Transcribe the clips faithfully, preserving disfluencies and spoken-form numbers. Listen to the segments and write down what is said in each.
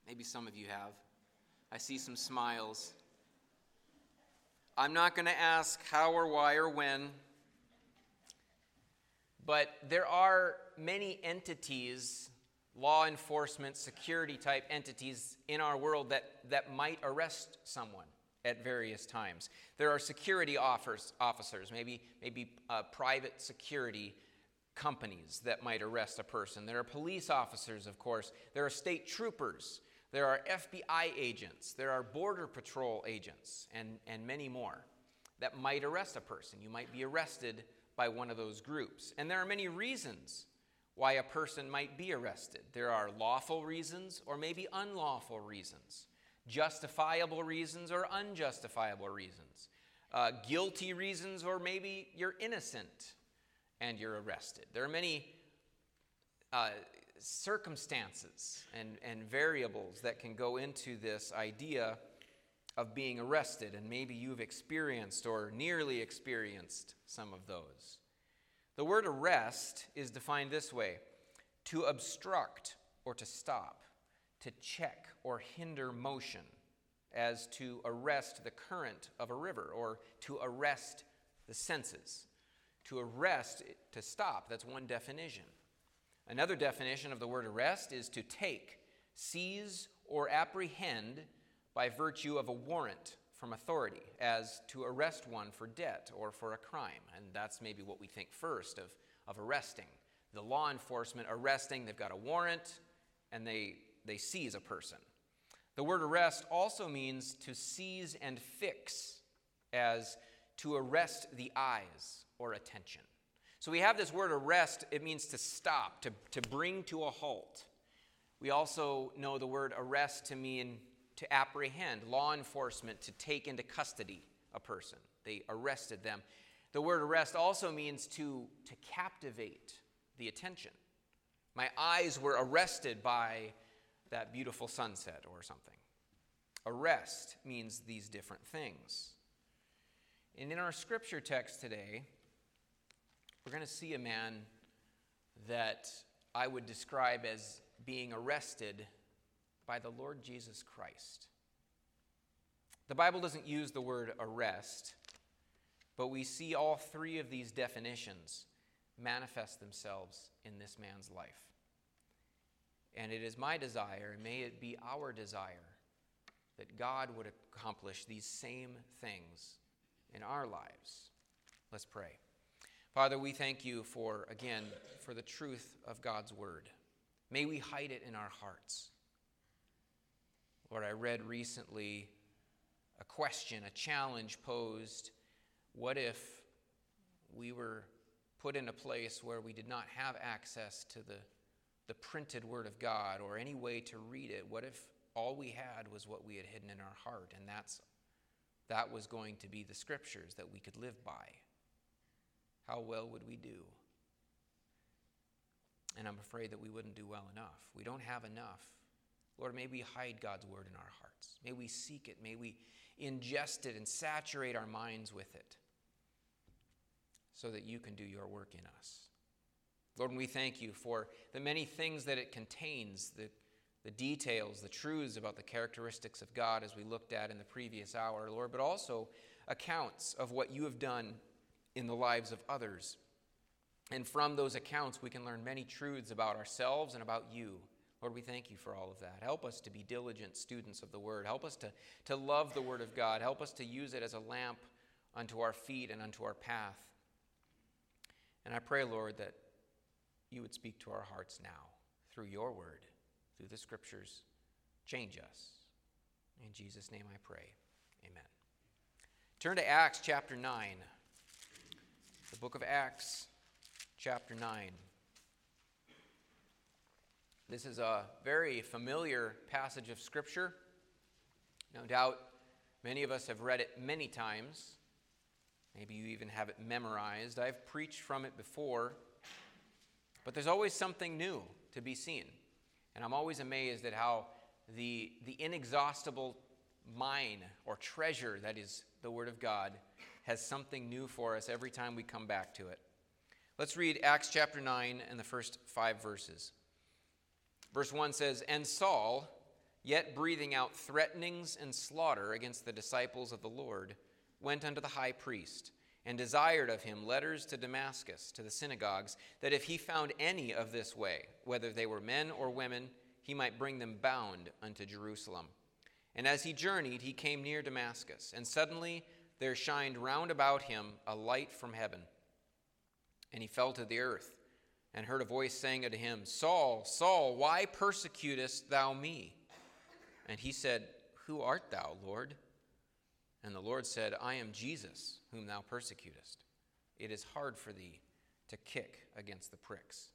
Maybe some of you have. I see some smiles. I'm not going to ask how or why or when, but there are many entities, law enforcement, security type entities in our world that, that might arrest someone at various times. There are security offers, officers, maybe, maybe uh, private security companies that might arrest a person. There are police officers, of course. There are state troopers. There are F B I agents. There are Border Patrol agents, and, and many more that might arrest a person. You might be arrested by one of those groups. And there are many reasons why a person might be arrested. There are lawful reasons or maybe unlawful reasons, justifiable reasons or unjustifiable reasons, uh, guilty reasons or maybe you're innocent and you're arrested. There are many uh, circumstances and, and variables that can go into this idea of being arrested, and maybe you've experienced or nearly experienced some of those. The word arrest is defined this way: to obstruct or to stop, to check or hinder motion, as to arrest the current of a river or to arrest the senses. To arrest, to stop, that's one definition. Another definition of the word arrest is to take, seize, or apprehend by virtue of a warrant from authority, as to arrest one for debt or for a crime. And that's maybe what we think first of, of arresting. The law enforcement arresting, they've got a warrant, and they, they seize a person. The word arrest also means to seize and fix, as to arrest the eyes or attention. So we have this word arrest. It means to stop, to, to bring to a halt. We also know the word arrest to mean to apprehend, law enforcement to take into custody a person. They arrested them. The word arrest also means to, to captivate the attention. My eyes were arrested by that beautiful sunset or something. Arrest means these different things. And in our scripture text today, we're going to see a man that I would describe as being arrested by the Lord Jesus Christ. The Bible doesn't use the word arrest, but we see all three of these definitions manifest themselves in this man's life. And it is my desire, and may it be our desire, that God would accomplish these same things in our lives. Let's pray. Father, we thank you for, again, for the truth of God's word. May we hide it in our hearts. Lord, I read recently a question, a challenge posed. What if we were put in a place where we did not have access to the, the printed word of God or any way to read it? What if all we had was what we had hidden in our heart, and that's that was going to be the scriptures that we could live by? How well would we do? And I'm afraid that we wouldn't do well enough. We don't have enough. Lord, may we hide God's word in our hearts. May we seek it. May we ingest it and saturate our minds with it so that you can do your work in us. Lord, we thank you for the many things that it contains, the, the details, the truths about the characteristics of God as we looked at in the previous hour, Lord, but also accounts of what you have done in the lives of others. And from those accounts, we can learn many truths about ourselves and about you. Lord, we thank you for all of that. Help us to be diligent students of the word. Help us to, to love the word of God. Help us to use it as a lamp unto our feet and unto our path. And I pray, Lord, that you would speak to our hearts now through your word, through the scriptures. Change us. In Jesus' name I pray. Amen. Turn to Acts chapter nine. The book of Acts chapter nine. This is a very familiar passage of Scripture. No doubt many of us have read it many times. Maybe you even have it memorized. I've preached from it before. But there's always something new to be seen. And I'm always amazed at how the, the inexhaustible mine or treasure that is the Word of God has something new for us every time we come back to it. Let's read Acts chapter nine and the first five verses. Verse one says, "And Saul, yet breathing out threatenings and slaughter against the disciples of the Lord, went unto the high priest, and desired of him letters to Damascus, to the synagogues, that if he found any of this way, whether they were men or women, he might bring them bound unto Jerusalem. And as he journeyed, he came near Damascus, and suddenly there shined round about him a light from heaven. And he fell to the earth, and heard a voice saying unto him, Saul, Saul, why persecutest thou me? And he said, Who art thou, Lord? And the Lord said, I am Jesus, whom thou persecutest. It is hard for thee to kick against the pricks.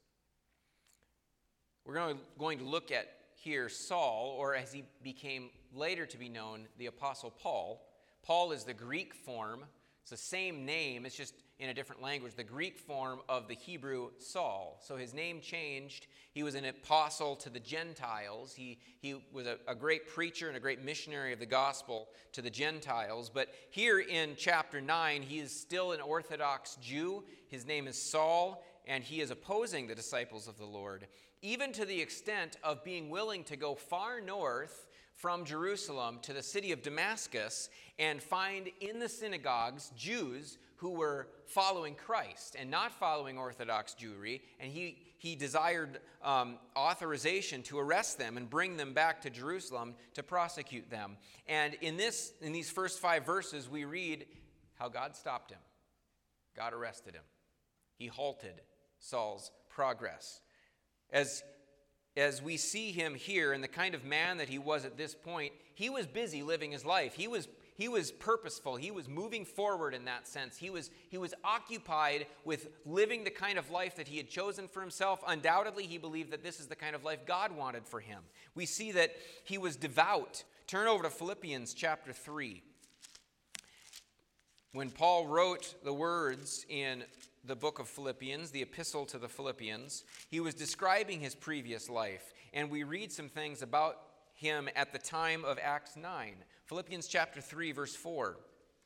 We're going to look at here Saul, or as he became later to be known, the Apostle Paul. Paul is the Greek form. It's the same name, it's just in a different language, the Greek form of the Hebrew Saul. So his name changed. He was an apostle to the Gentiles. He, he was a, a great preacher and a great missionary of the gospel to the Gentiles. But here in chapter nine, he is still an Orthodox Jew. His name is Saul, and he is opposing the disciples of the Lord, even to the extent of being willing to go far north from Jerusalem to the city of Damascus and find in the synagogues Jews who were following Christ and not following Orthodox Jewry, and he, he desired um, authorization to arrest them and bring them back to Jerusalem to prosecute them. And in this, in these first five verses, we read how God stopped him. God arrested him. He halted Saul's progress. As As we see him here and the kind of man that he was at this point, he was busy living his life. He was he was purposeful. He was moving forward in that sense. He was he was occupied with living the kind of life that he had chosen for himself. Undoubtedly, he believed that this is the kind of life God wanted for him. We see that he was devout. Turn over to Philippians chapter three. When Paul wrote the words in the book of Philippians, the epistle to the Philippians, he was describing his previous life, and we read some things about him at the time of Acts nine. Philippians chapter three, verse four.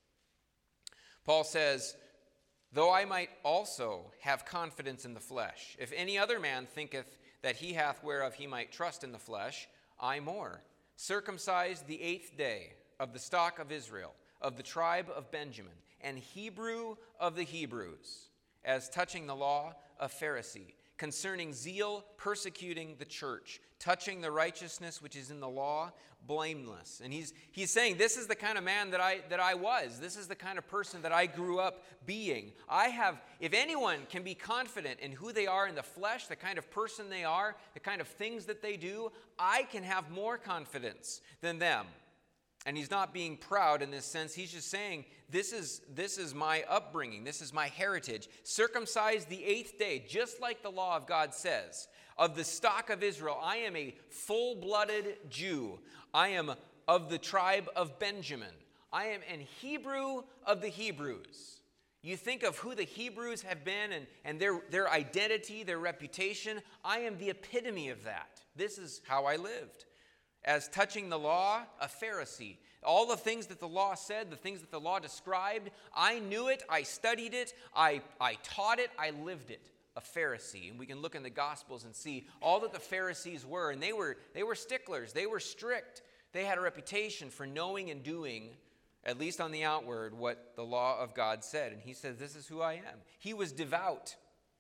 Paul says, Though I might also have confidence in the flesh, if any other man thinketh that he hath whereof he might trust in the flesh, I more, circumcised the eighth day, of the stock of Israel, of the tribe of Benjamin, and Hebrew of the Hebrews, as touching the law, a Pharisee, concerning zeal, persecuting the church, touching the righteousness which is in the law, blameless. And he's he's saying, this is the kind of man that I that I was. This is the kind of person that I grew up being. I have, if anyone can be confident in who they are in the flesh, the kind of person they are, the kind of things that they do, I can have more confidence than them. And he's not being proud in this sense. He's just saying, this is, this is my upbringing. This is my heritage. Circumcised the eighth day, just like the law of God says. Of the stock of Israel, I am a full-blooded Jew. I am of the tribe of Benjamin. I am an Hebrew of the Hebrews. You think of who the Hebrews have been and, and their, their identity, their reputation. I am the epitome of that. This is how I lived. As touching the law, a Pharisee. All the things that the law said, the things that the law described, I knew it, I studied it, I, I taught it, I lived it. A Pharisee. And we can look in the Gospels and see all that the Pharisees were. And they were, they were sticklers. They were strict. They had a reputation for knowing and doing, at least on the outward, what the law of God said. And he says, this is who I am. He was devout.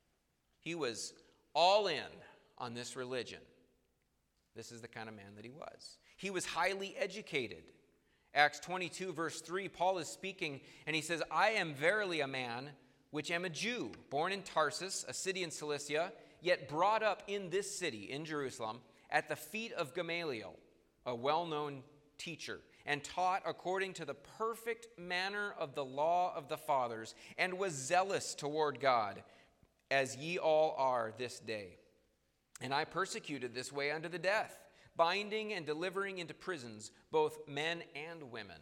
He was all in on this religion. This is the kind of man that he was. He was highly educated. Acts twenty-two, verse three, Paul is speaking, and he says, I am verily a man which am a Jew, born in Tarsus, a city in Cilicia, yet brought up in this city, in Jerusalem, at the feet of Gamaliel, a well-known teacher, and taught according to the perfect manner of the law of the fathers, and was zealous toward God, as ye all are this day. And I persecuted this way unto the death, binding and delivering into prisons both men and women.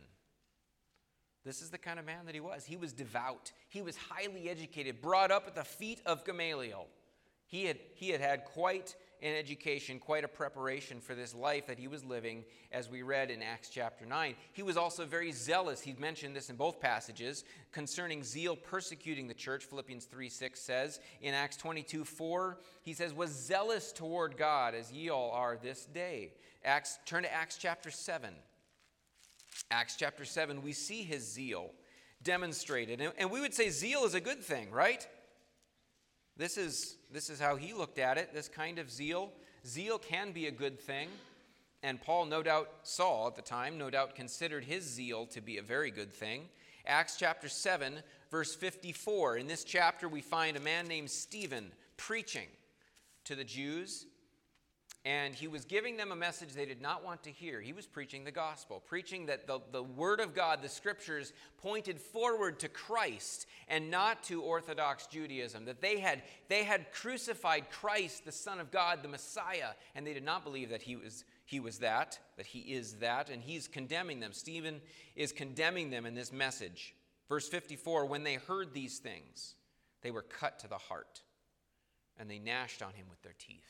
This is the kind of man that he was. He was devout. He was highly educated, brought up at the feet of Gamaliel. He had, he had had quite an education, quite a preparation for this life that he was living, as we read in Acts chapter nine. He was also very zealous. He mentioned this in both passages concerning zeal persecuting the church. Philippians three six says. In Acts twenty-two four, he says, was zealous toward God as ye all are this day. Acts, turn to Acts chapter seven. Acts chapter seven, we see his zeal demonstrated. And, and we would say zeal is a good thing, right? This is, this is how he looked at it, this kind of zeal. Zeal can be a good thing. And Paul, no doubt, Saul at the time, no doubt considered his zeal to be a very good thing. Acts chapter seven, verse fifty-four. In this chapter, we find a man named Stephen preaching to the Jews. And he was giving them a message they did not want to hear. He was preaching the gospel, preaching that the, the word of God, the scriptures, pointed forward to Christ and not to Orthodox Judaism, that they had, they had crucified Christ, the Son of God, the Messiah, and they did not believe that he was, he was that, that he is that, and he's condemning them. Stephen is condemning them in this message. Verse fifty-four, when they heard these things, they were cut to the heart, and they gnashed on him with their teeth.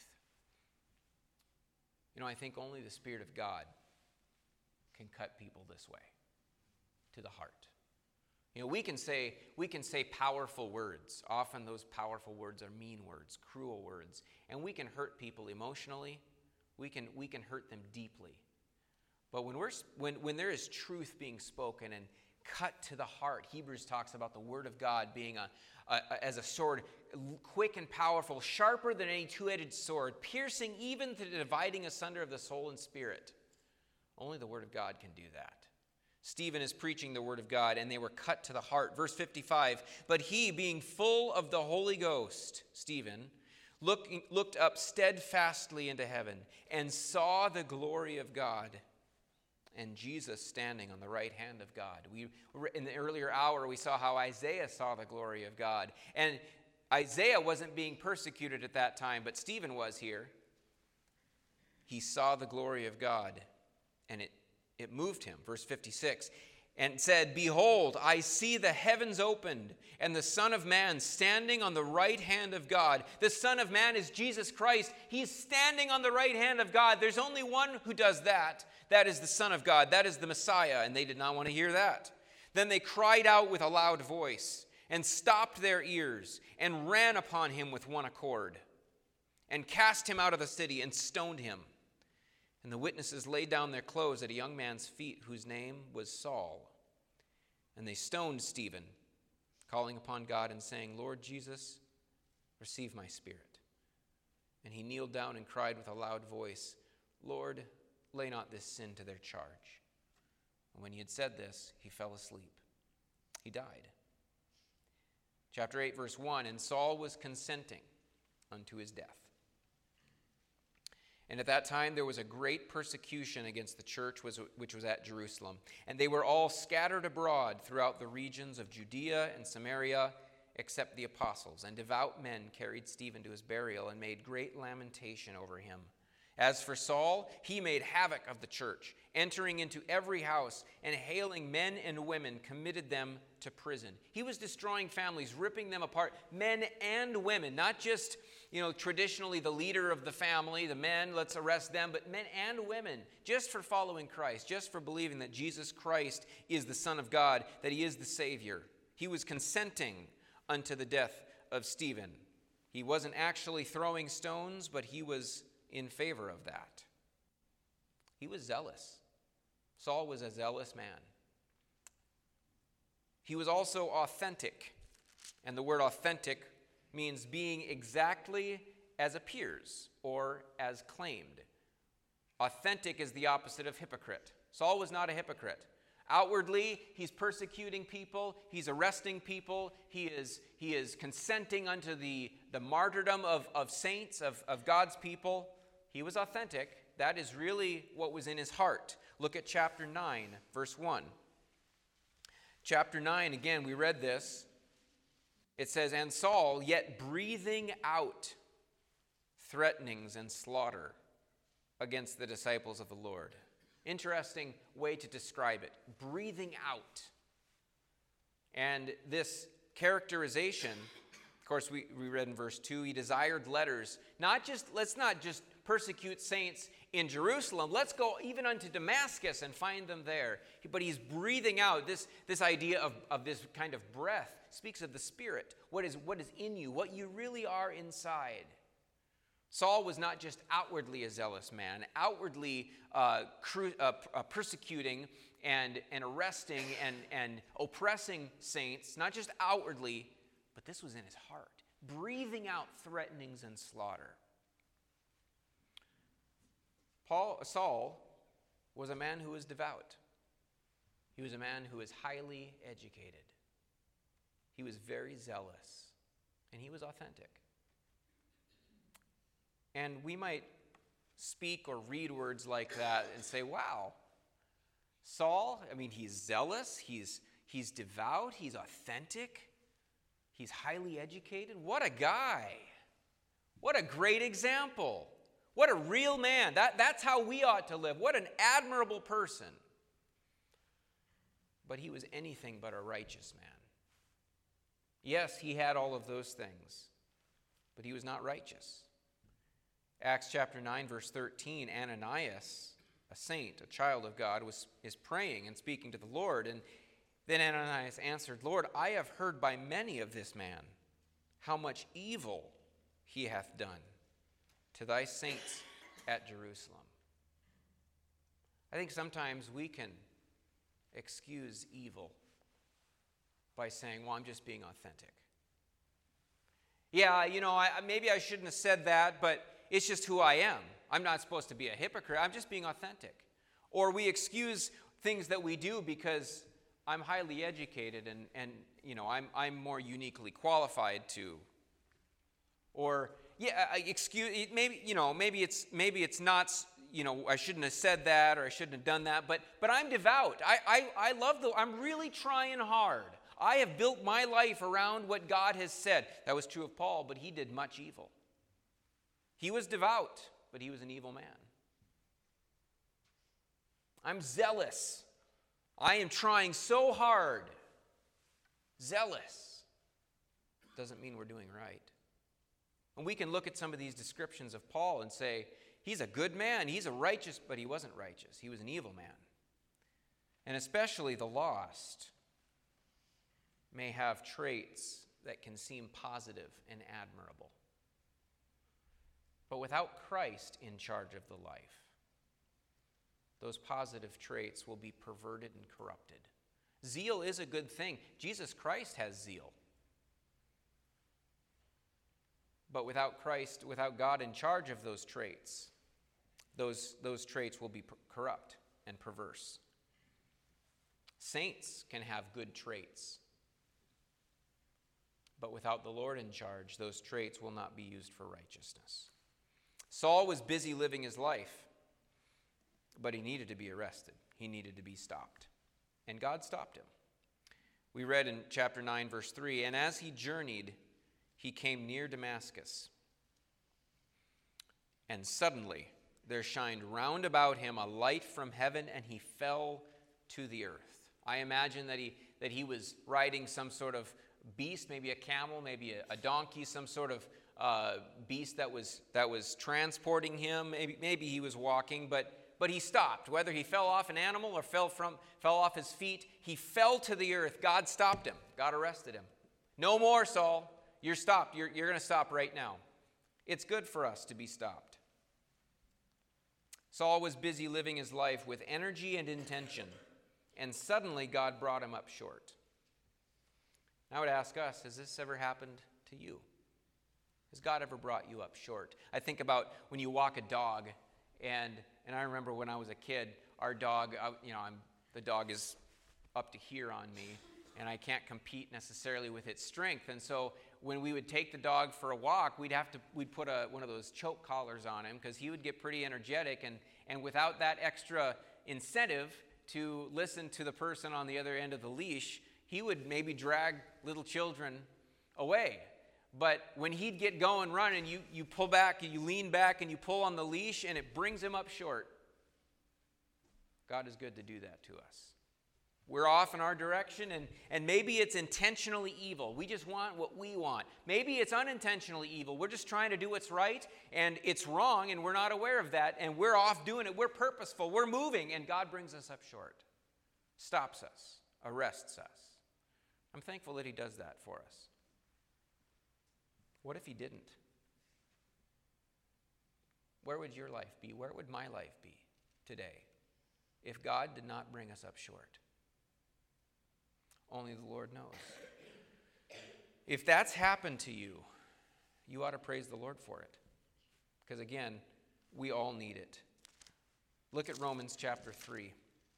You know, I think only the Spirit of God can cut people this way, to the heart. You know, we can say we can say powerful words. Often those powerful words are mean words, cruel words, and we can hurt people emotionally. We can we can hurt them deeply. But when we're when when there is truth being spoken and cut to the heart, Hebrews talks about the word of God being a, a as a sword, quick and powerful, sharper than any two-edged sword, piercing even to the dividing asunder of the soul and spirit. Only the word of God can do that. Stephen is preaching the word of God, and they were cut to the heart. Verse fifty-five, but he, being full of the Holy Ghost, Stephen, look, looked up steadfastly into heaven and saw the glory of God and Jesus standing on the right hand of God. We, in the earlier hour, we saw how Isaiah saw the glory of God. And Isaiah wasn't being persecuted at that time, but Stephen was here. He saw the glory of God, and it, it moved him. Verse fifty-six, and said, behold, I see the heavens opened, and the Son of Man standing on the right hand of God. The Son of Man is Jesus Christ. He's standing on the right hand of God. There's only one who does that. That is the Son of God. That is the Messiah, and they did not want to hear that. Then they cried out with a loud voice, and stopped their ears, and ran upon him with one accord, and cast him out of the city, and stoned him. And the witnesses laid down their clothes at a young man's feet, whose name was Saul. And they stoned Stephen, calling upon God and saying, Lord Jesus, receive my spirit. And he kneeled down and cried with a loud voice, Lord, lay not this sin to their charge. And when he had said this, he fell asleep. He died. Chapter eight, verse one, and Saul was consenting unto his death. And at that time there was a great persecution against the church which was at Jerusalem. And they were all scattered abroad throughout the regions of Judea and Samaria, except the apostles. And devout men carried Stephen to his burial and made great lamentation over him. As for Saul, he made havoc of the church, entering into every house and hailing men and women, committed them to prison. He was destroying families, ripping them apart, men and women, not just, you know, traditionally the leader of the family, the men, let's arrest them, but men and women, just for following Christ, just for believing that Jesus Christ is the Son of God, that he is the Savior. He was consenting unto the death of Stephen. He wasn't actually throwing stones, but he was in favor of that. He was zealous. Saul was a zealous man. He was also authentic. And the word authentic means being exactly as appears or as claimed. Authentic is the opposite of hypocrite. Saul was not a hypocrite. Outwardly, he's persecuting people, he's arresting people, he is, he is consenting unto the, the martyrdom of, of saints, of, of God's people. He was authentic. That is really what was in his heart. Look at chapter nine, verse one. Chapter nine, again, we read this. It says, and Saul, yet breathing out threatenings and slaughter against the disciples of the Lord. Interesting way to describe it. Breathing out. And this characterization Of course, we, we read in verse two, he desired letters. Not just, let's not just persecute saints in Jerusalem. Let's go even unto Damascus and find them there. But he's breathing out this, this idea of, of this kind of breath. Speaks of the Spirit. What is, what is in you, what you really are inside. Saul was not just outwardly a zealous man, outwardly uh, cru- uh, uh, persecuting and, and arresting and, and oppressing saints, not just outwardly, but this was in his heart, breathing out threatenings and slaughter. Paul, Saul was a man who was devout. He was a man who was highly educated. He was very zealous, and he was authentic. And we might speak or read words like that and say, wow, Saul, I mean, he's zealous, he's, he's devout, he's authentic, he's highly educated. What a guy. What a great example. What a real man. That, that's how we ought to live. What an admirable person. But he was anything but a righteous man. Yes, he had all of those things, but he was not righteous. Acts chapter nine, verse thirteen, Ananias, a saint, a child of God, was, is praying and speaking to the Lord. And then Ananias answered, Lord, I have heard by many of this man how much evil he hath done to thy saints at Jerusalem. I think sometimes we can excuse evil by saying, well, I'm just being authentic. Yeah, you know, I, maybe I shouldn't have said that, but it's just who I am. I'm not supposed to be a hypocrite. I'm just being authentic. Or we excuse things that we do because I'm highly educated and, and you know, I'm, I'm more uniquely qualified to. Or, yeah, I excuse, maybe, you know, maybe it's, maybe it's not, you know, I shouldn't have said that or I shouldn't have done that, but, but I'm devout. I, I, I love the, I'm really trying hard. I have built my life around what God has said. That was true of Paul, but he did much evil. He was devout, but he was an evil man. I'm zealous. I am trying so hard. Zealous doesn't mean we're doing right. And we can look at some of these descriptions of Paul and say, he's a good man, he's a righteous, but he wasn't righteous. He was an evil man. And especially the lost may have traits that can seem positive and admirable. But without Christ in charge of the life, those positive traits will be perverted and corrupted. Zeal is a good thing. Jesus Christ has zeal. But without Christ, without God in charge of those traits, those, those traits will be per- corrupt and perverse. Saints can have good traits. But without the Lord in charge, those traits will not be used for righteousness. Saul was busy living his life, but he needed to be arrested. He needed to be stopped. And God stopped him. We read in chapter nine, verse three, and as he journeyed, he came near Damascus. And suddenly there shined round about him a light from heaven, and he fell to the earth. I imagine that he, that he was riding some sort of beast, maybe a camel, maybe a, a donkey, some sort of uh, beast that was that was transporting him. Maybe maybe he was walking, but but he stopped. Whether he fell off an animal or fell from fell off his feet, he fell to the earth. God stopped him. God arrested him. No more, Saul. You're stopped. You're you're going to stop right now. It's good for us to be stopped. Saul was busy living his life with energy and intention, and suddenly God brought him up short. I would ask us, has this ever happened to you? Has God ever brought you up short? I think about when you walk a dog, and and I remember when I was a kid, our dog, you know, I'm, the dog is up to here on me, and I can't compete necessarily with its strength. And so when we would take the dog for a walk, we'd have to we'd put a, one of those choke collars on him because he would get pretty energetic, and and without that extra incentive to listen to the person on the other end of the leash, he would maybe drag little children away. But when he'd get going running, you, you pull back, you lean back, and you pull on the leash, and it brings him up short. God is good to do that to us. We're off in our direction, and, and maybe it's intentionally evil. We just want what we want. Maybe it's unintentionally evil. We're just trying to do what's right, and it's wrong, and we're not aware of that, and we're off doing it. We're purposeful. We're moving, and God brings us up short, stops us, arrests us. I'm thankful that he does that for us. What if he didn't? Where would your life be? Where would my life be today if God did not bring us up short? Only the Lord knows. If that's happened to you, you ought to praise the Lord for it. Because again, we all need it. Look at Romans chapter three.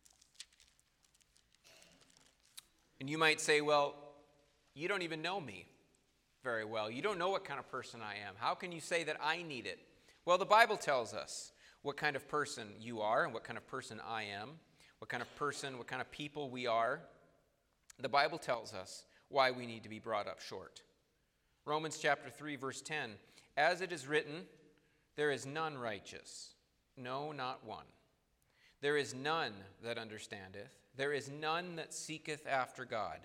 And you might say, well, you don't even know me very well. You don't know what kind of person I am. How can you say that I need it? Well, the Bible tells us what kind of person you are and what kind of person I am, what kind of person, what kind of people we are. The Bible tells us why we need to be brought up short. Romans chapter three, verse ten, as it is written, there is none righteous, no, not one. There is none that understandeth, there is none that seeketh after God.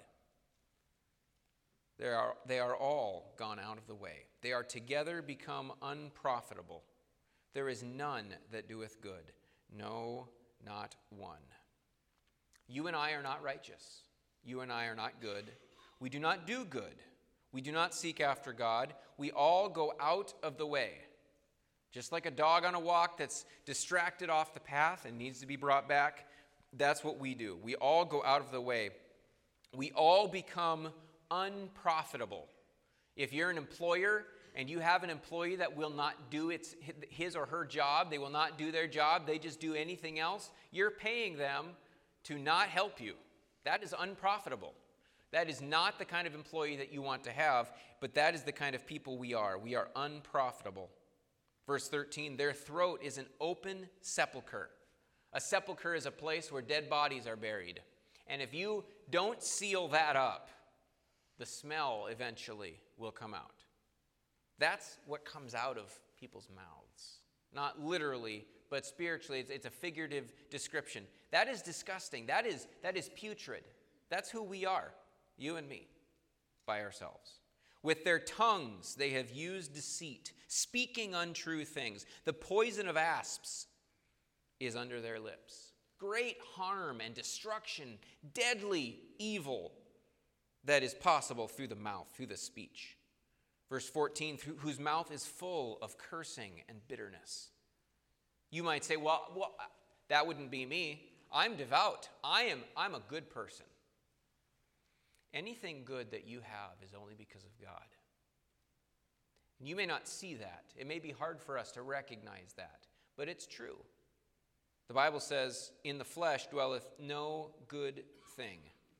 They are, they are all gone out of the way. They are together become unprofitable. There is none that doeth good, no, not one. You and I are not righteous. You and I are not good. We do not do good. We do not seek after God. We all go out of the way. Just like a dog on a walk that's distracted off the path and needs to be brought back, that's what we do. We all go out of the way. We all become unprofitable. If you're an employer and you have an employee that will not do its, his or her job, they will not do their job, they just do anything else, you're paying them to not help you. That is unprofitable. That is not the kind of employee that you want to have, but that is the kind of people we are. We are unprofitable. Verse thirteen, their throat is an open sepulcher. A sepulcher is a place where dead bodies are buried. And if you don't seal that up, the smell eventually will come out. That's what comes out of people's mouths. Not literally, but spiritually, it's, it's a figurative description. That is disgusting. That is, that is putrid. That's who we are, you and me, by ourselves. With their tongues they have used deceit, speaking untrue things. The poison of asps is under their lips. Great harm and destruction, deadly evil that is possible through the mouth, through the speech. Verse fourteen, whose mouth is full of cursing and bitterness. You might say, well, well, that wouldn't be me. I'm devout. I am, I'm a good person. Anything good that you have is only because of God. And you may not see that. It may be hard for us to recognize that, but it's true. The Bible says, in the flesh dwelleth no good thing.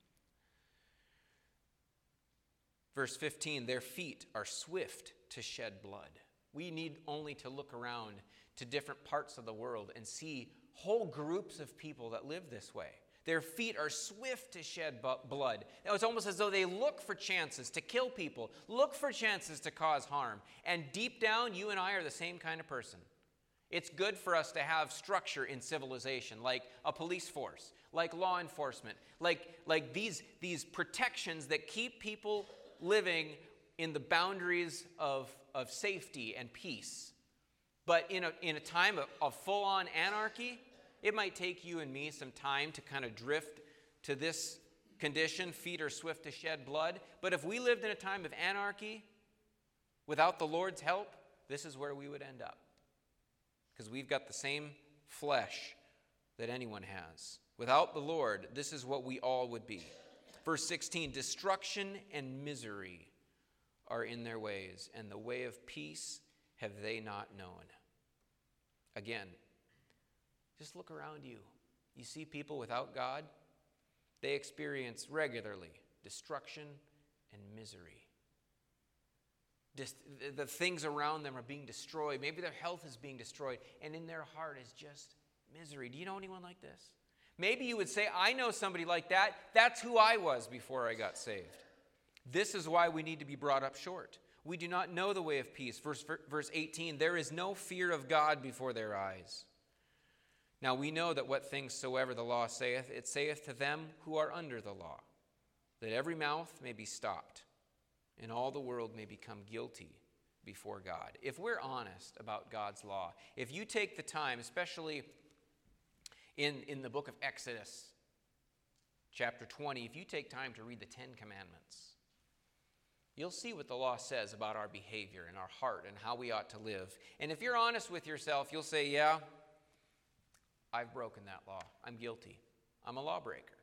Verse fifteen, their feet are swift to shed blood. We need only to look around to different parts of the world and see whole groups of people that live this way. Their feet are swift to shed blood. Now, it's almost as though they look for chances to kill people, look for chances to cause harm. And deep down, you and I are the same kind of person. It's good for us to have structure in civilization, like a police force, like law enforcement, like, like these, these protections that keep people living in the boundaries of, of safety and peace. But in a, in a time of, of full-on anarchy, it might take you and me some time to kind of drift to this condition. Feet are swift to shed blood. But if we lived in a time of anarchy without the Lord's help, this is where we would end up. Because we've got the same flesh that anyone has. Without the Lord, this is what we all would be. Verse sixteen, destruction and misery are in their ways, and the way of peace have they not known. Again, just look around you. You see people without God, they experience regularly destruction and misery. Just, the things around them are being destroyed. Maybe their health is being destroyed, and in their heart is just misery. Do you know anyone like this? Maybe you would say, I know somebody like that. That's who I was before I got saved. This is why we need to be brought up short. We do not know the way of peace. Verse, verse eighteen, there is no fear of God before their eyes. Now we know that what things soever the law saith, it saith to them who are under the law, that every mouth may be stopped, and all the world may become guilty before God. If we're honest about God's law, if you take the time, especially in, in the book of Exodus, chapter twenty, if you take time to read the Ten Commandments, you'll see what the law says about our behavior and our heart and how we ought to live. And if you're honest with yourself, you'll say, yeah, I've broken that law. I'm guilty. I'm a lawbreaker.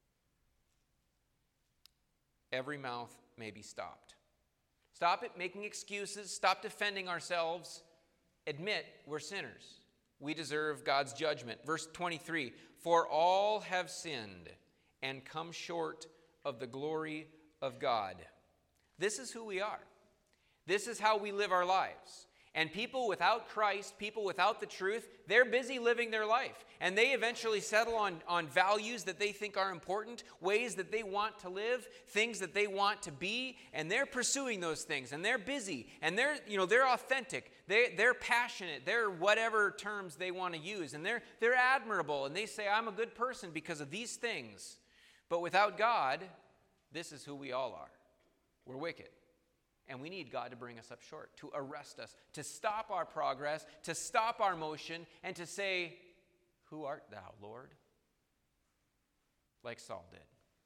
Every mouth may be stopped. Stop it making excuses. Stop defending ourselves. Admit we're sinners. We deserve God's judgment. Verse twenty-three, for all have sinned and come short of the glory of God. This is who we are. This is how we live our lives. And people without Christ, people without the truth, they're busy living their life. And they eventually settle on, on values that they think are important, ways that they want to live, things that they want to be, and they're pursuing those things. And they're busy, and they're, you know, they're authentic, they, they're passionate, they're whatever terms they want to use. And they're, they're admirable, and they say, I'm a good person because of these things. But without God, this is who we all are. We're wicked. And we need God to bring us up short, to arrest us, to stop our progress, to stop our motion, and to say, who art thou, Lord? Like Saul did.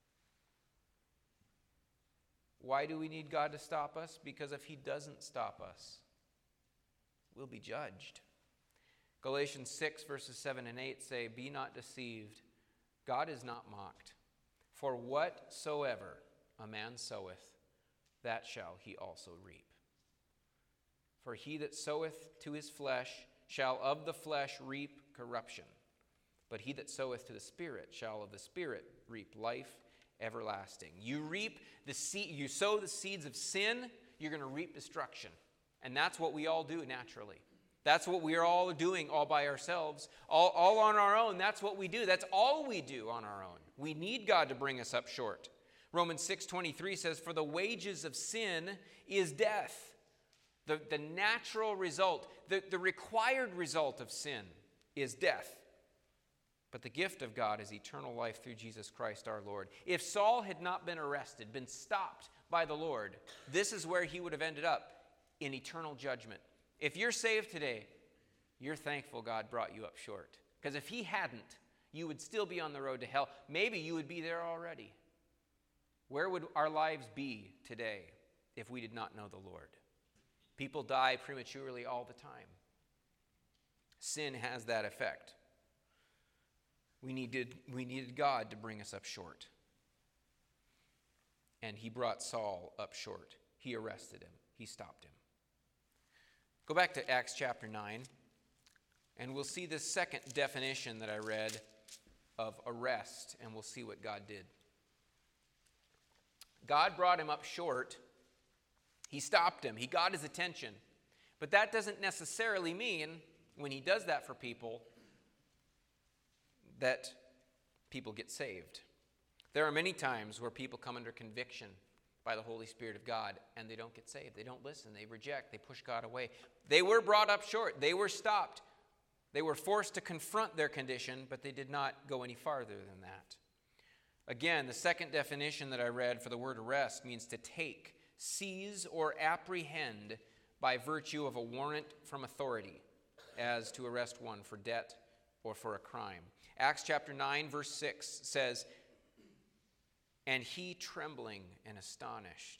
Why do we need God to stop us? Because if he doesn't stop us, we'll be judged. Galatians six, verses seven and eight say, be not deceived. God is not mocked. For whatsoever a man soweth, that shall he also reap. For he that soweth to his flesh shall of the flesh reap corruption, but he that soweth to the Spirit shall of the Spirit reap life everlasting. You reap the seed, you sow the seeds of sin, you're going to reap destruction. And that's what we all do naturally. That's what we are all doing all by ourselves, all, all on our own. That's what we do. That's all we do on our own. We need God to bring us up short. Romans six twenty-three says, for the wages of sin is death. The, the natural result, the, the required result of sin is death. But the gift of God is eternal life through Jesus Christ our Lord. If Saul had not been arrested, been stopped by the Lord, this is where he would have ended up, in eternal judgment. If you're saved today, you're thankful God brought you up short. Because if he hadn't, you would still be on the road to hell. Maybe you would be there already. Where would our lives be today if we did not know the Lord? People die prematurely all the time. Sin has that effect. We needed, we needed God to bring us up short. And he brought Saul up short. He arrested him. He stopped him. Go back to Acts chapter nine, and we'll see this second definition that I read of arrest, and we'll see what God did. God brought him up short. He stopped him. He got his attention. But that doesn't necessarily mean, when he does that for people, that people get saved. There are many times where people come under conviction by the Holy Spirit of God, and they don't get saved. They don't listen. They reject. They push God away. They were brought up short. They were stopped. They were forced to confront their condition, but they did not go any farther than that. Again, the second definition that I read for the word arrest means to take, seize, or apprehend by virtue of a warrant from authority, as to arrest one for debt or for a crime. Acts chapter nine, verse six says, and he, trembling and astonished,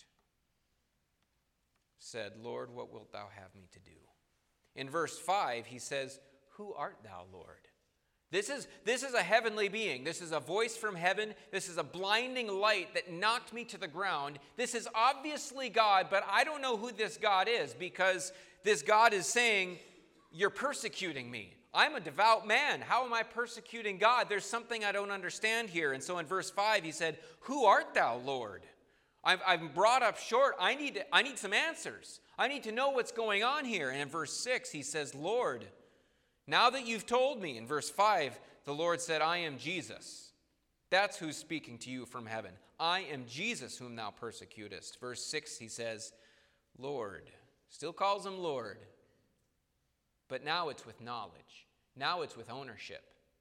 said, Lord, what wilt thou have me to do? In verse five, he says, who art thou, Lord? This is, this is a heavenly being. This is a voice from heaven. This is a blinding light that knocked me to the ground. This is obviously God, but I don't know who this God is, because this God is saying, you're persecuting me. I'm a devout man. How am I persecuting God? There's something I don't understand here. And so in verse five, he said, who art thou, Lord? I've, I'm brought up short. I need, to, I need some answers. I need to know what's going on here. And in verse six, he says, Lord, now that you've told me. In verse five, the Lord said, I am Jesus. That's who's speaking to you from heaven. I am Jesus whom thou persecutest. Verse six, he says, Lord. Still calls him Lord. But now it's with knowledge. Now it's with ownership.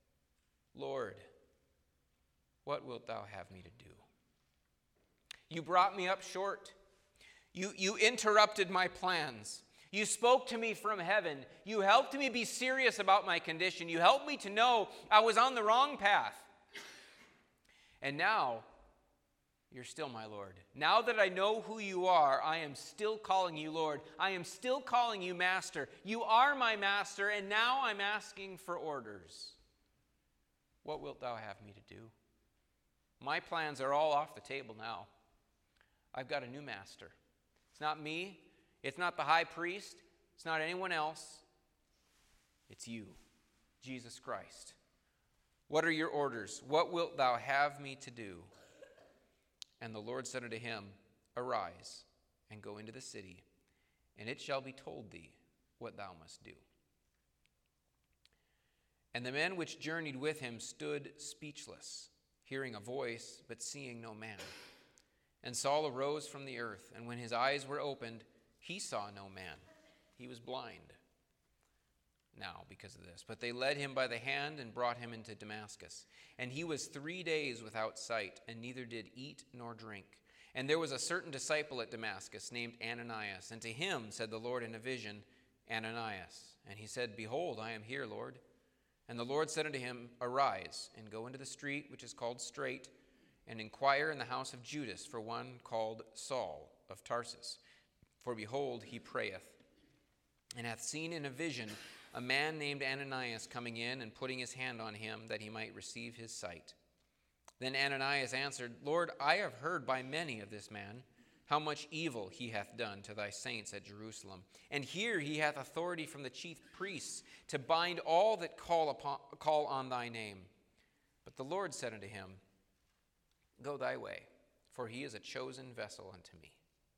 Lord, what wilt thou have me to do? You brought me up short. You, you interrupted my plans. You spoke to me from heaven. You helped me be serious about my condition. You helped me to know I was on the wrong path. And now, you're still my Lord. Now that I know who you are, I am still calling you Lord. I am still calling you Master. You are my Master, and now I'm asking for orders. What wilt thou have me to do? My plans are all off the table now. I've got a new master. It's not me. It's not the high priest. It's not anyone else. It's you, Jesus Christ. What are your orders? What wilt thou have me to do? And the Lord said unto him, Arise, and go into the city, and it shall be told thee what thou must do. And the men which journeyed with him stood speechless, hearing a voice, but seeing no man. And Saul arose from the earth, and when his eyes were opened, he saw no man. He was blind now because of this. But they led him by the hand and brought him into Damascus. And he was three days without sight, and neither did eat nor drink. And there was a certain disciple at Damascus named Ananias. And to him said the Lord in a vision, Ananias. And he said, Behold, I am here, Lord. And the Lord said unto him, Arise, and go into the street which is called Straight, and inquire in the house of Judas for one called Saul of Tarsus. For behold, he prayeth, and hath seen in a vision a man named Ananias coming in and putting his hand on him that he might receive his sight. Then Ananias answered, Lord, I have heard by many of this man how much evil he hath done to thy saints at Jerusalem. And here he hath authority from the chief priests to bind all that call upon, call on thy name. But the Lord said unto him, Go thy way, for he is a chosen vessel unto me,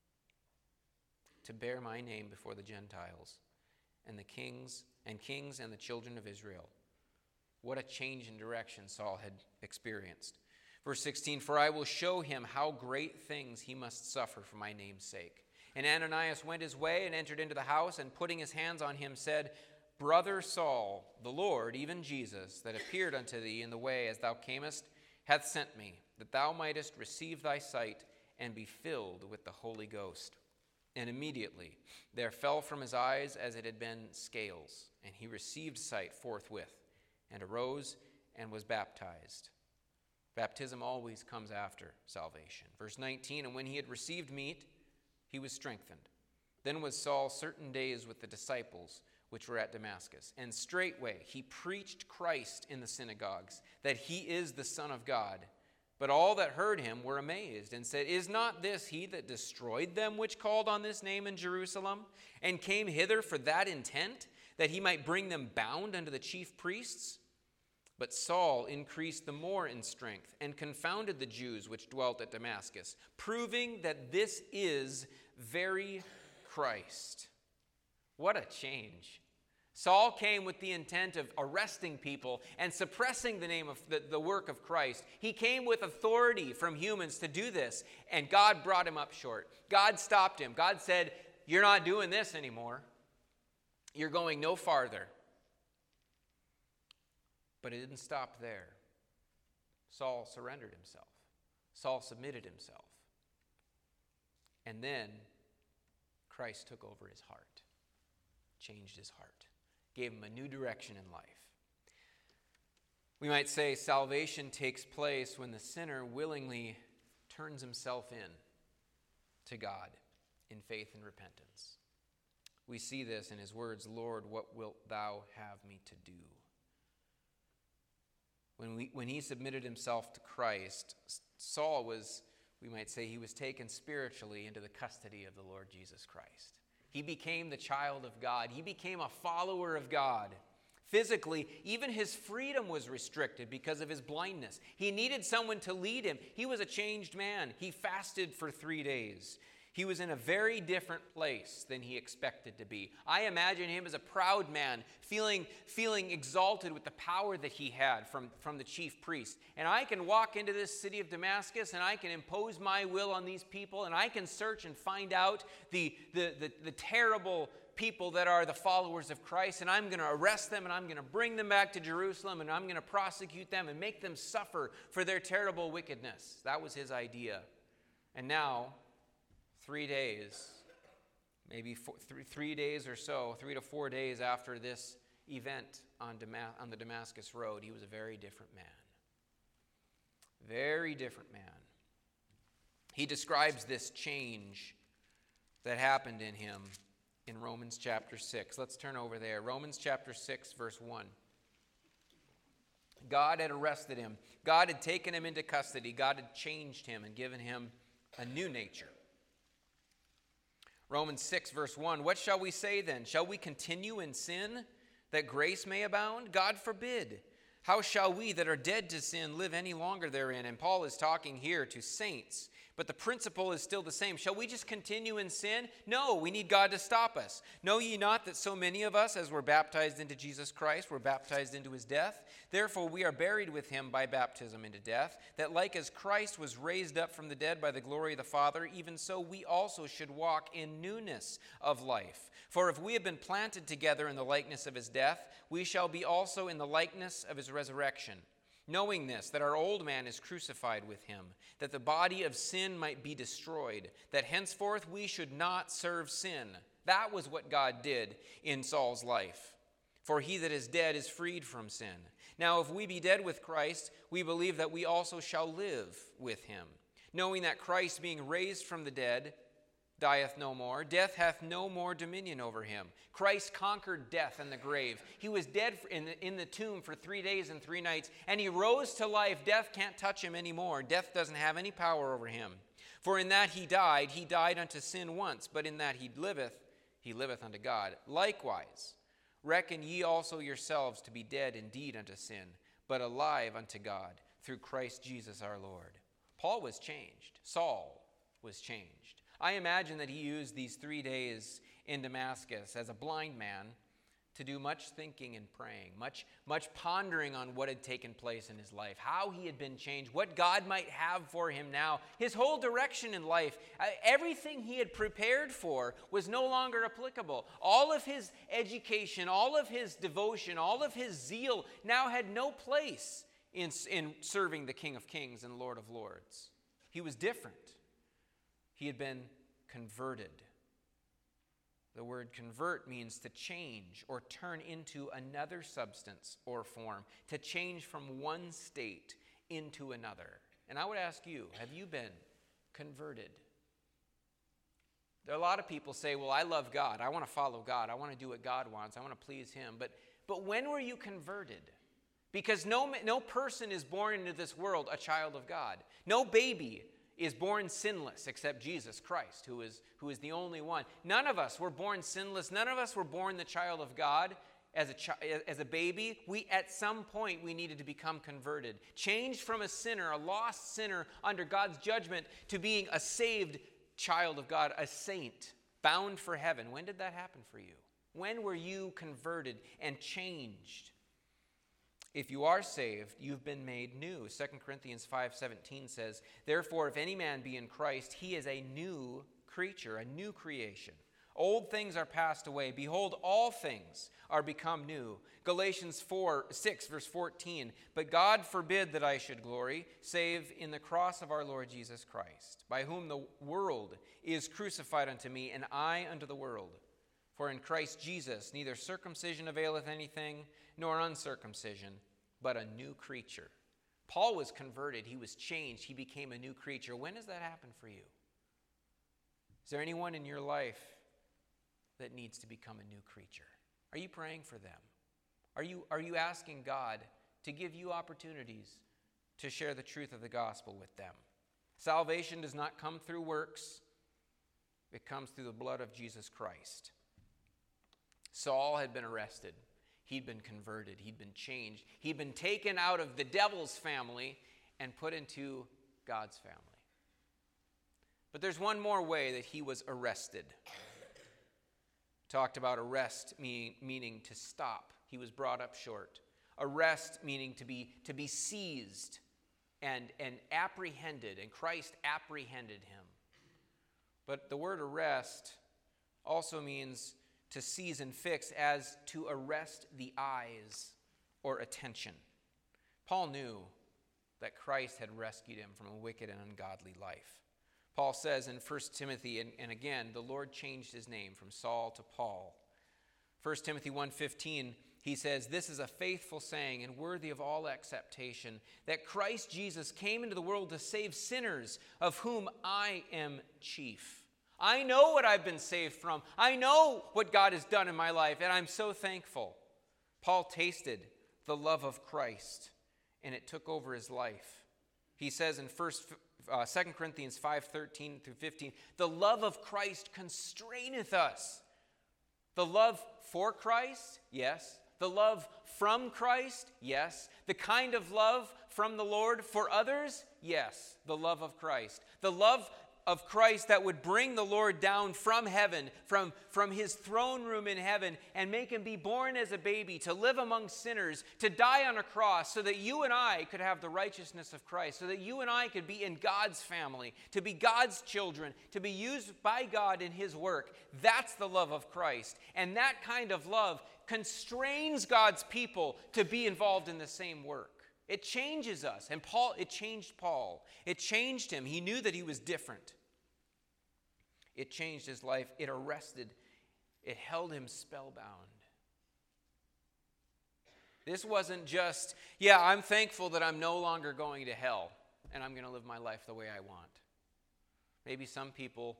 to bear my name before the Gentiles and the kings and kings and the children of Israel. What a change in direction Saul had experienced. Verse sixteen, For I will show him how great things he must suffer for my name's sake. And Ananias went his way and entered into the house, and putting his hands on him said, Brother Saul, the Lord, even Jesus, that appeared unto thee in the way as thou camest, hath sent me, that thou mightest receive thy sight and be filled with the Holy Ghost. And immediately there fell from his eyes as it had been scales, and he received sight forthwith, and arose and was baptized. Baptism always comes after salvation. Verse nineteen, And when he had received meat, he was strengthened. Then was Saul certain days with the disciples which were at Damascus. And straightway he preached Christ in the synagogues, that he is the Son of God. But all that heard him were amazed, and said, Is not this he that destroyed them which called on this name in Jerusalem, and came hither for that intent, that he might bring them bound unto the chief priests? But Saul increased the more in strength, and confounded the Jews which dwelt at Damascus, proving that this is very Christ. What a change. Saul came with the intent of arresting people and suppressing the name of the, the work of Christ. He came with authority from humans to do this, and God brought him up short. God stopped him. God said, You're not doing this anymore. You're going no farther. But it didn't stop there. Saul surrendered himself. Saul submitted himself. And then Christ took over his heart, changed his heart, gave him a new direction in life. We might say salvation takes place when the sinner willingly turns himself in to God in faith and repentance. We see this in his words, Lord, what wilt thou have me to do? When, we, when he submitted himself to Christ, Saul was, we might say, he was taken spiritually into the custody of the Lord Jesus Christ. He became the child of God. He became a follower of God. Physically, even his freedom was restricted because of his blindness. He needed someone to lead him. He was a changed man. He fasted for three days. He was in a very different place than he expected to be. I imagine him as a proud man, feeling, feeling exalted with the power that he had from, from the chief priest. And I can walk into this city of Damascus, and I can impose my will on these people, and I can search and find out the, the, the, the terrible people that are the followers of Christ, and I'm going to arrest them, and I'm going to bring them back to Jerusalem, and I'm going to prosecute them and make them suffer for their terrible wickedness. That was his idea. And now, three days, maybe four, three, three days or so, three to four days after this event on, Dama- on the Damascus Road, he was a very different man. Very different man. He describes this change that happened in him in Romans chapter six. Let's turn over there. Romans chapter six, verse one. God had arrested him. God had taken him into custody. God had changed him and given him a new nature. Romans six, verse one. What shall we say then? Shall we continue in sin that grace may abound? God forbid. How shall we that are dead to sin live any longer therein? And Paul is talking here to saints, but the principle is still the same. Shall we just continue in sin? No, we need God to stop us. Know ye not that so many of us, as were baptized into Jesus Christ, were baptized into his death? Therefore we are buried with him by baptism into death, that like as Christ was raised up from the dead by the glory of the Father, even so we also should walk in newness of life. For if we have been planted together in the likeness of his death, we shall be also in the likeness of his resurrection. Knowing this, that our old man is crucified with him, that the body of sin might be destroyed, that henceforth we should not serve sin. That was what God did in Saul's life. For he that is dead is freed from sin. Now if we be dead with Christ, we believe that we also shall live with him. Knowing that Christ, being raised from the dead, dieth no more. Death hath no more dominion over him. Christ conquered death and the grave. He was dead in the, in the tomb for three days and three nights, and he rose to life. Death can't touch him anymore. Death doesn't have any power over him. For in that he died, he died unto sin once, but in that he liveth, he liveth unto God. Likewise, reckon ye also yourselves to be dead indeed unto sin, but alive unto God through Christ Jesus our Lord. Paul was changed. Saul was changed. I imagine that he used these three days in Damascus as a blind man to do much thinking and praying, much, much pondering on what had taken place in his life, how he had been changed, what God might have for him now, his whole direction in life. Everything he had prepared for was no longer applicable. All of his education, all of his devotion, all of his zeal now had no place in, in serving the King of Kings and Lord of Lords. He was different. He had been converted. The word convert means to change or turn into another substance or form, to change from one state into another. And I would ask you, have you been converted? There are a lot of people say, well, I love God. I want to follow God. I want to do what God wants. I want to please him. But, but when were you converted? Because no, no person is born into this world a child of God. No baby is born sinless except Jesus Christ, who is, who is the only one. None of us were born sinless. None of us were born the child of God as a, chi- as a baby. We, at some point, we needed to become converted. Changed from a sinner, a lost sinner under God's judgment, to being a saved child of God, a saint, bound for heaven. When did that happen for you? When were you converted and changed? If you are saved, you've been made new. Second Corinthians five seventeen says, therefore, if any man be in Christ, he is a new creature, a new creation. Old things are passed away. Behold, all things are become new. Galatians four, six, verse fourteen, but God forbid that I should glory, save in the cross of our Lord Jesus Christ, by whom the world is crucified unto me, and I unto the world. For in Christ Jesus neither circumcision availeth anything, nor uncircumcision, but a new creature. Paul was converted. He was changed. He became a new creature. When does that happen for you? Is there anyone in your life that needs to become a new creature? Are you praying for them? Are you, are you asking God to give you opportunities to share the truth of the gospel with them? Salvation does not come through works. It comes through the blood of Jesus Christ. Saul had been arrested. He'd been converted. He'd been changed. He'd been taken out of the devil's family and put into God's family. But there's one more way that he was arrested. Talked about arrest mean, meaning to stop. He was brought up short. Arrest meaning to be, to be seized and, and apprehended, and Christ apprehended him. But the word arrest also means to seize and fix as to arrest the eyes or attention. Paul knew that Christ had rescued him from a wicked and ungodly life. Paul says in First Timothy, and, and again, the Lord changed his name from Saul to Paul. First Timothy one fifteen, he says, "This is a faithful saying and worthy of all acceptation, that Christ Jesus came into the world to save sinners, of whom I am chief." I know what I've been saved from. I know what God has done in my life, and I'm so thankful. Paul tasted the love of Christ, and it took over his life. He says in First, uh, Second Corinthians five thirteen through fifteen, "The love of Christ constraineth us." The love for Christ? Yes. The love from Christ? Yes. The kind of love from the Lord for others? Yes. The love of Christ. The love of Christ that would bring the Lord down from heaven, from, from his throne room in heaven, and make him be born as a baby, to live among sinners, to die on a cross, so that you and I could have the righteousness of Christ, so that you and I could be in God's family, to be God's children, to be used by God in his work. That's the love of Christ. And that kind of love constrains God's people to be involved in the same work. It changes us. And Paul, it changed Paul. It changed him. He knew that he was different. It changed his life. It arrested, it held him spellbound. This wasn't just, yeah, I'm thankful that I'm no longer going to hell and I'm going to live my life the way I want. Maybe some people,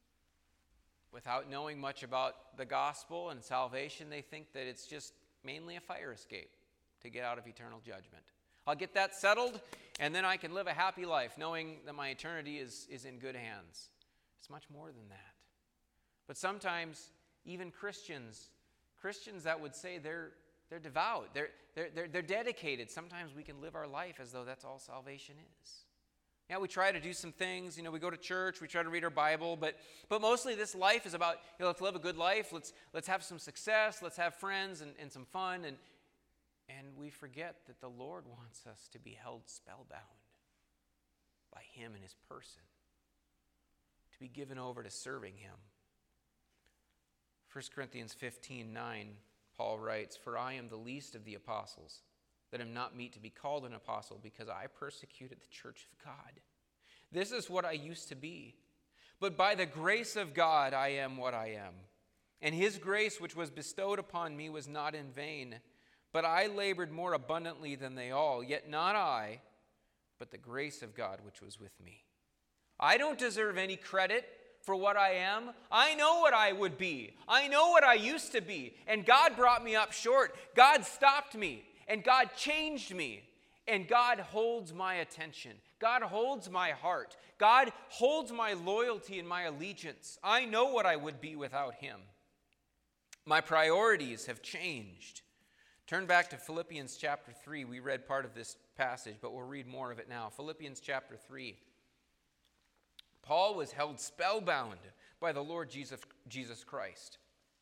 without knowing much about the gospel and salvation, they think that it's just mainly a fire escape to get out of eternal judgment. I'll get that settled, and then I can live a happy life knowing that my eternity is, is in good hands. It's much more than that. But sometimes, even Christians, Christians that would say they're, they're devout, they're, they're, they're, they're dedicated, sometimes we can live our life as though that's all salvation is. Yeah, we try to do some things, you know, we go to church, we try to read our Bible, but but mostly this life is about, you know, let's live a good life, let's let's have some success, let's have friends and, and some fun, and and we forget that the Lord wants us to be held spellbound by him and his person, to be given over to serving him. First Corinthians fifteen nine, Paul writes, "For I am the least of the apostles, that am not meet to be called an apostle, because I persecuted the church of God. This is what I used to be. But by the grace of God I am what I am. And his grace which was bestowed upon me was not in vain. But I labored more abundantly than they all, yet not I, but the grace of God which was with me. I don't deserve any credit for what I am. I know what I would be. I know what I used to be. And God brought me up short. God stopped me. And God changed me. And God holds my attention. God holds my heart. God holds my loyalty and my allegiance. I know what I would be without him. My priorities have changed." Turn back to Philippians chapter three. We read part of this passage, but we'll read more of it now. Philippians chapter three. Paul was held spellbound by the Lord Jesus, Jesus Christ.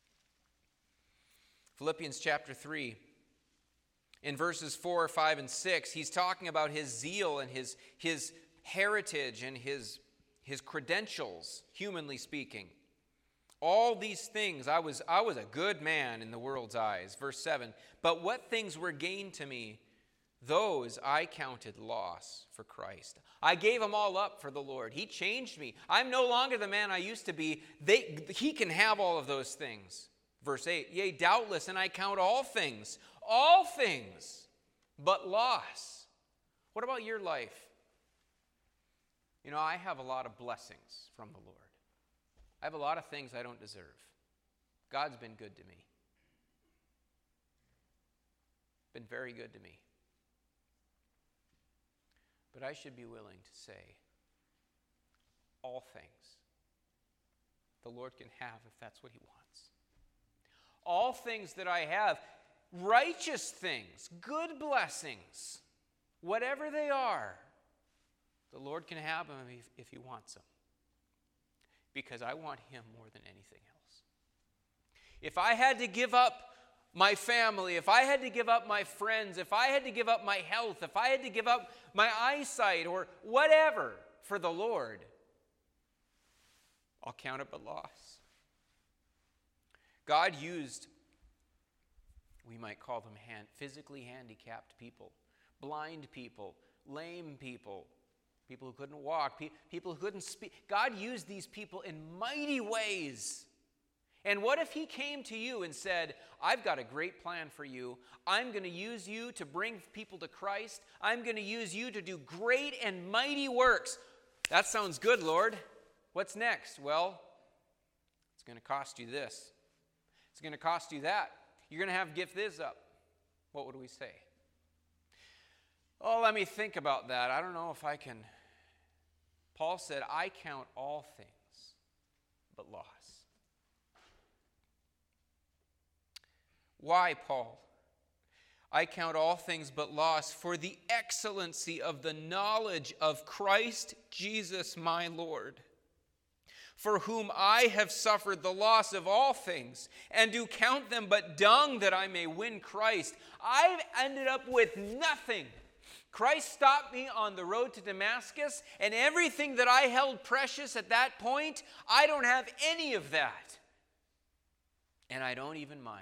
Philippians chapter three. In verses four, five, and six, he's talking about his zeal and his, his heritage and his, his credentials, humanly speaking. All these things, I was, I was a good man in the world's eyes. Verse seven, "But what things were gained to me, those I counted loss for Christ." I gave them all up for the Lord. He changed me. I'm no longer the man I used to be. They, he can have all of those things. Verse eight, "Yea, doubtless, and I count all things, all things, but loss." What about your life? You know, I have a lot of blessings from the Lord. I have a lot of things I don't deserve. God's been good to me. Been very good to me. But I should be willing to say, all things the Lord can have if that's what he wants. All things that I have, righteous things, good blessings, whatever they are, the Lord can have them if, if he wants them. Because I want him more than anything else. If I had to give up my family, if I had to give up my friends, if I had to give up my health, if I had to give up my eyesight or whatever for the Lord, I'll count it but loss. God used, we might call them hand, physically handicapped people, blind people, lame people, people who couldn't walk, pe- people who couldn't speak. God used these people in mighty ways. And what if he came to you and said, I've got a great plan for you. I'm going to use you to bring people to Christ. I'm going to use you to do great and mighty works. That sounds good, Lord. What's next? Well, it's going to cost you this. It's going to cost you that. You're going to have to give this up. What would we say? Oh, let me think about that. I don't know if I can. Paul said, I count all things but loss. Why, Paul? I count all things but loss for the excellency of the knowledge of Christ Jesus my Lord, for whom I have suffered the loss of all things, and do count them but dung that I may win Christ. I've ended up with nothing. Christ stopped me on the road to Damascus, and everything that I held precious at that point, I don't have any of that. And I don't even mind.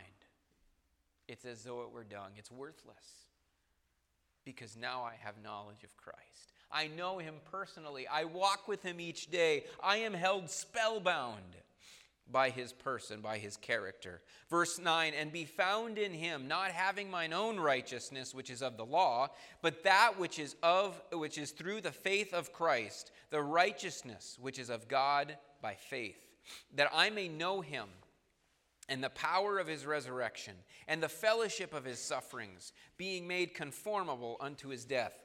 It's as though it were dung. It's worthless. Because now I have knowledge of Christ. I know him personally. I walk with him each day. I am held spellbound by his person, by his character. Verse nine, and be found in him, not having mine own righteousness, which is of the law, but that which is of which is through the faith of Christ, the righteousness which is of God by faith, that I may know him, and the power of his resurrection, and the fellowship of his sufferings, being made conformable unto his death,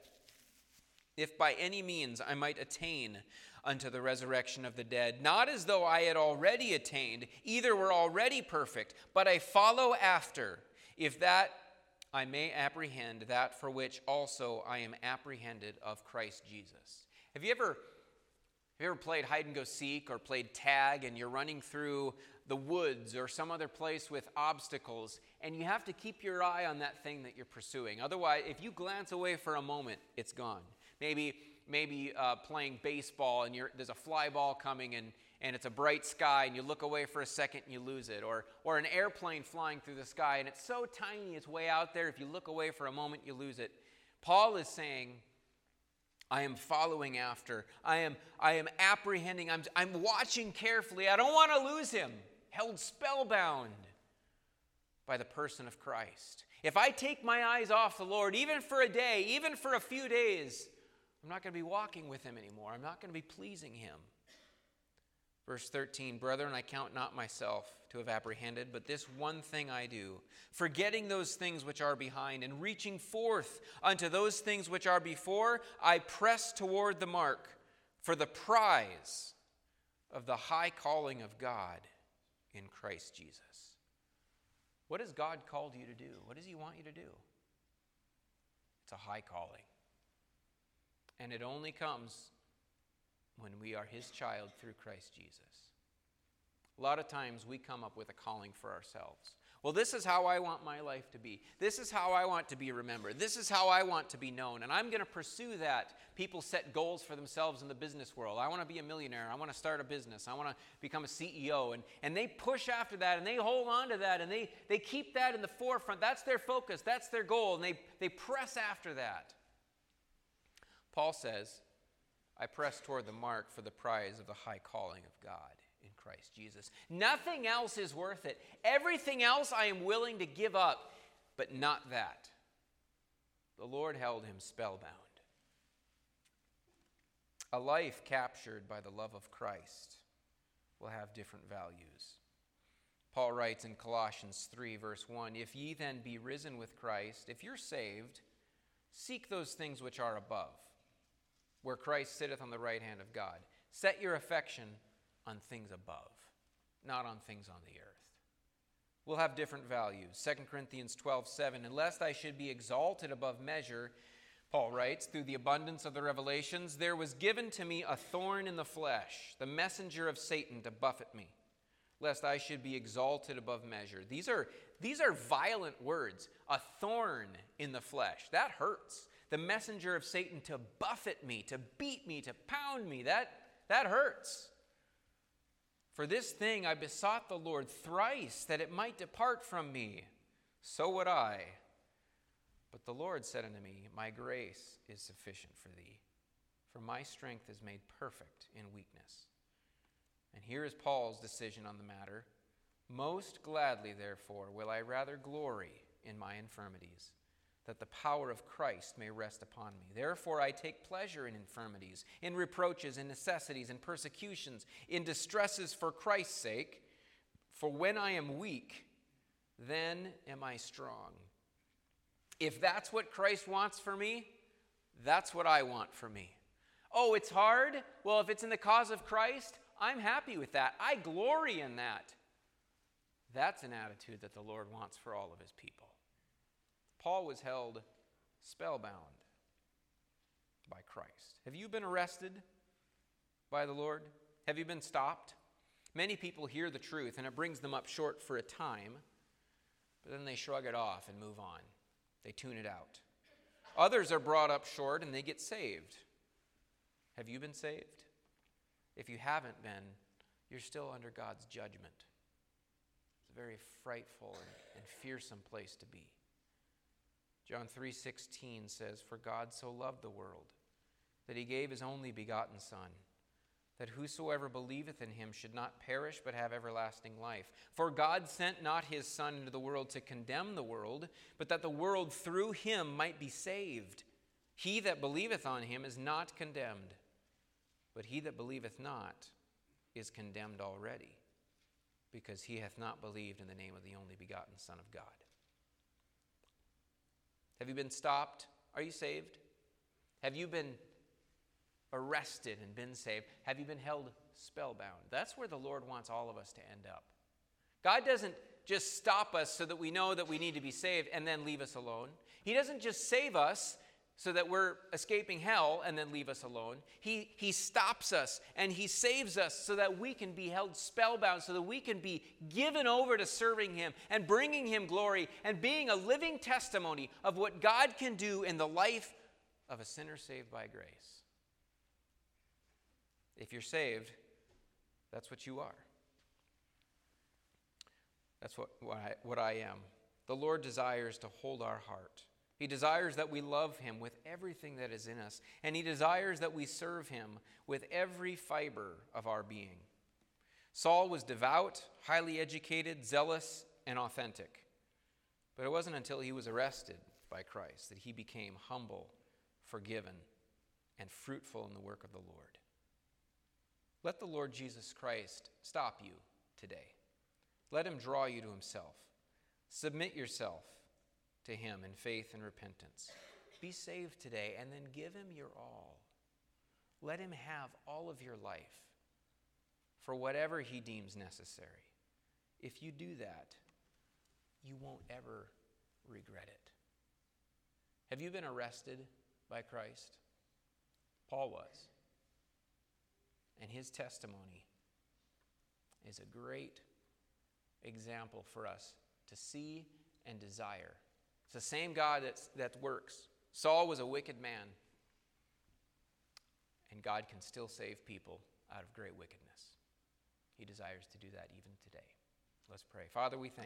if by any means I might attain unto the resurrection of the dead. Not as though I had already attained, either were already perfect, but I follow after, if that I may apprehend that for which also I am apprehended of Christ Jesus. Have you ever, have you ever played hide and go seek or played tag, and you're running through the woods or some other place with obstacles, and you have to keep your eye on that thing that you're pursuing? Otherwise, if you glance away for a moment, it's gone. Maybe maybe uh, playing baseball, and you're, there's a fly ball coming, and, and it's a bright sky, and you look away for a second and you lose it. Or, or an airplane flying through the sky, and it's so tiny, it's way out there. If you look away for a moment, you lose it. Paul is saying, I am following after. I am, I am apprehending. I'm, I'm watching carefully. I don't want to lose him. Held spellbound by the person of Christ. If I take my eyes off the Lord, even for a day, even for a few days, I'm not going to be walking with him anymore. I'm not going to be pleasing him. Verse thirteen, brethren, I count not myself to have apprehended, but this one thing I do, forgetting those things which are behind, and reaching forth unto those things which are before, I press toward the mark for the prize of the high calling of God in Christ Jesus. What has God called you to do? What does he want you to do? It's a high calling. And it only comes when we are his child through Christ Jesus. A lot of times we come up with a calling for ourselves. Well, this is how I want my life to be. This is how I want to be remembered. This is how I want to be known. And I'm going to pursue that. People set goals for themselves in the business world. I want to be a millionaire. I want to start a business. I want to become a C E O. And, and they push after that, and they hold on to that, and they, they keep that in the forefront. That's their focus. That's their goal. And they, they press after that. Paul says, I press toward the mark for the prize of the high calling of God in Christ Jesus. Nothing else is worth it. Everything else I am willing to give up, but not that. The Lord held him spellbound. A life captured by the love of Christ will have different values. Paul writes in Colossians three, verse one, if ye then be risen with Christ, if you're saved, seek those things which are above, where Christ sitteth on the right hand of God. Set your affection on things above, not on things on the earth. We'll have different values. Second Corinthians twelve, seven, and lest I should be exalted above measure, Paul writes, through the abundance of the revelations, there was given to me a thorn in the flesh, the messenger of Satan to buffet me, lest I should be exalted above measure. These are, these are violent words. A thorn in the flesh. That hurts. The messenger of Satan to buffet me, to beat me, to pound me. That, that hurts. For this thing I besought the Lord thrice, that it might depart from me. So would I. But the Lord said unto me, My grace is sufficient for thee, for my strength is made perfect in weakness. And here is Paul's decision on the matter. Most gladly, therefore, will I rather glory in my infirmities, that the power of Christ may rest upon me. Therefore I take pleasure in infirmities, in reproaches, in necessities, in persecutions, in distresses for Christ's sake. For when I am weak, then am I strong. If that's what Christ wants for me, that's what I want for me. Oh, it's hard? Well, if it's in the cause of Christ, I'm happy with that. I glory in that. That's an attitude that the Lord wants for all of his people. Paul was held spellbound by Christ. Have you been arrested by the Lord? Have you been stopped? Many people hear the truth and it brings them up short for a time, but then they shrug it off and move on. They tune it out. Others are brought up short and they get saved. Have you been saved? If you haven't been, you're still under God's judgment. It's a very frightful and, and fearsome place to be. John three sixteen says, For God so loved the world, that he gave his only begotten Son, that whosoever believeth in him should not perish, but have everlasting life. For God sent not his Son into the world to condemn the world, but that the world through him might be saved. He that believeth on him is not condemned, but he that believeth not is condemned already, because he hath not believed in the name of the only begotten Son of God. Have you been stopped? Are you saved? Have you been arrested and been saved? Have you been held spellbound? That's where the Lord wants all of us to end up. God doesn't just stop us so that we know that we need to be saved and then leave us alone. He doesn't just save us so that we're escaping hell and then leave us alone. He, he stops us and he saves us so that we can be held spellbound, so that we can be given over to serving him and bringing him glory and being a living testimony of what God can do in the life of a sinner saved by grace. If you're saved, that's what you are. That's what, what, I, what I am. The Lord desires to hold our heart. He desires that we love him with everything that is in us, and he desires that we serve him with every fiber of our being. Saul was devout, highly educated, zealous, and authentic. But it wasn't until he was arrested by Christ that he became humble, forgiven, and fruitful in the work of the Lord. Let the Lord Jesus Christ stop you today. Let him draw you to himself. Submit yourself to him in faith and repentance. Be saved today and then give him your all. Let him have all of your life for whatever he deems necessary. If you do that, you won't ever regret it. Have you been arrested by Christ? Paul was. And his testimony is a great example for us to see and desire. It's the same God that's, that works. Saul was a wicked man, and God can still save people out of great wickedness. He desires to do that even today. Let's pray. Father, we thank you.